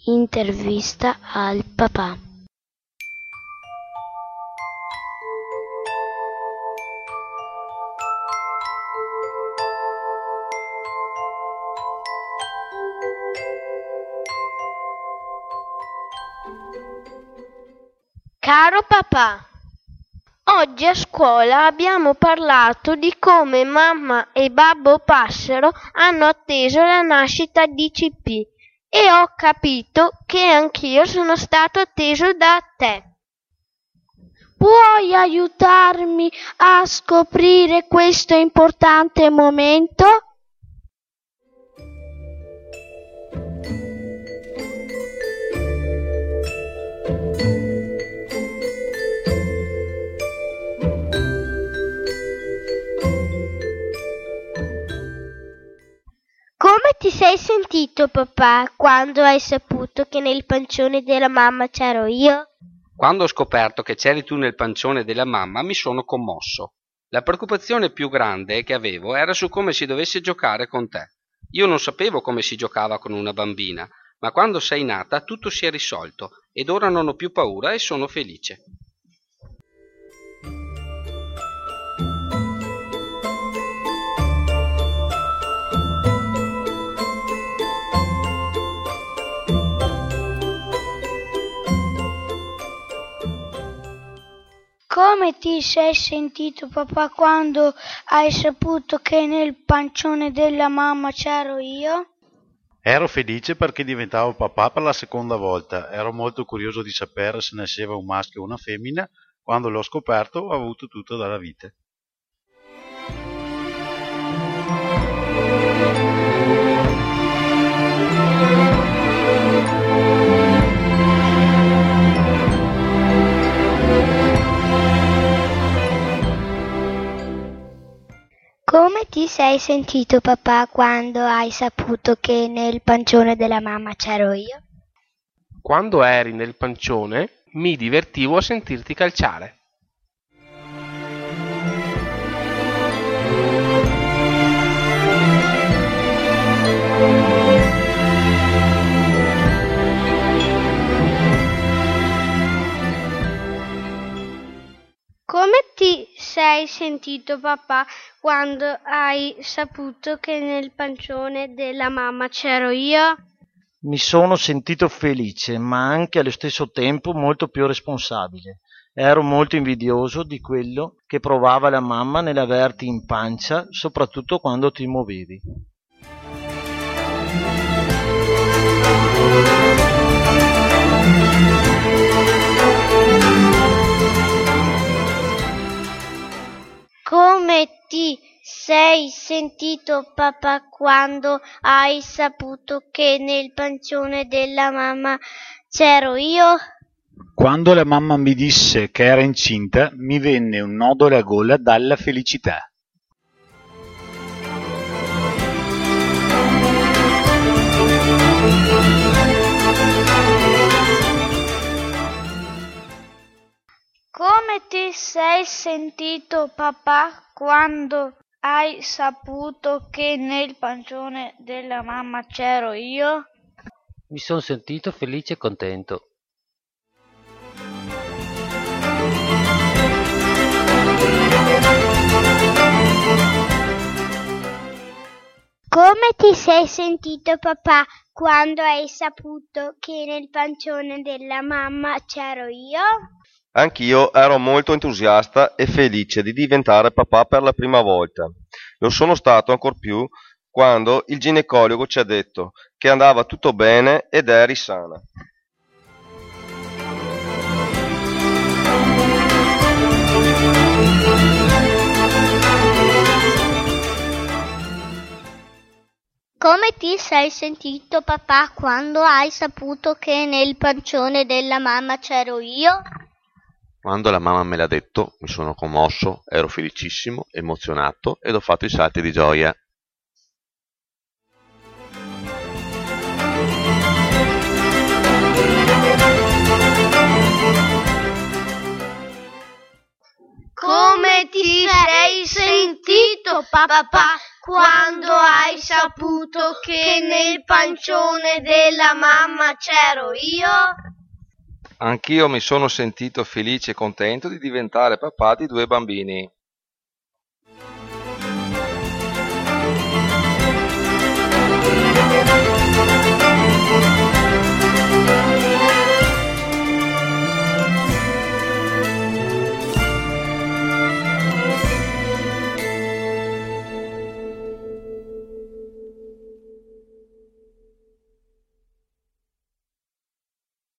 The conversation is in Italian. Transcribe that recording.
Intervista al papà. Caro papà, oggi a scuola abbiamo parlato di come mamma e babbo Passero hanno atteso la nascita di CP e ho capito che anch'io sono stato atteso da te. Puoi aiutarmi a scoprire questo importante momento? Come ti sei sentito, papà, quando hai saputo che nel pancione della mamma c'ero io? Quando ho scoperto che c'eri tu nel pancione della mamma mi sono commosso. La preoccupazione più grande che avevo era su come si dovesse giocare con te. Io non sapevo come si giocava con una bambina, ma quando sei nata tutto si è risolto ed ora non ho più paura e sono felice. Come ti sei sentito, papà, quando hai saputo che nel pancione della mamma c'ero io? Ero felice perché diventavo papà per la seconda volta. Ero molto curioso di sapere se nasceva un maschio o una femmina. Quando l'ho scoperto ho avuto tutto dalla vita. Come ti sei sentito, papà, quando hai saputo che nel pancione della mamma c'ero io? Quando eri nel pancione mi divertivo a sentirti calciare. Come ti sei sentito, papà, quando hai saputo che nel pancione della mamma c'ero io? Mi sono sentito felice, ma anche allo stesso tempo molto più responsabile. Ero molto invidioso di quello che provava la mamma nell'averti in pancia, soprattutto quando ti muovevi. Come ti sei sentito, papà, quando hai saputo che nel pancione della mamma c'ero io? Quando la mamma mi disse che era incinta, mi venne un nodo alla gola dalla felicità. Come ti sei sentito, papà, quando hai saputo che nel pancione della mamma c'ero io? Mi sono sentito felice e contento. Come ti sei sentito, papà, quando hai saputo che nel pancione della mamma c'ero io? Anch'io ero molto entusiasta e felice di diventare papà per la prima volta. Lo sono stato ancor più quando il ginecologo ci ha detto che andava tutto bene ed eri sana. Come ti sei sentito, papà, quando hai saputo che nel pancione della mamma c'ero io? Quando la mamma me l'ha detto, mi sono commosso, ero felicissimo, emozionato ed ho fatto i salti di gioia. Come ti sei sentito, papà, quando hai saputo che nel pancione della mamma c'ero io? Anch'io mi sono sentito felice e contento di diventare papà di 2 bambini.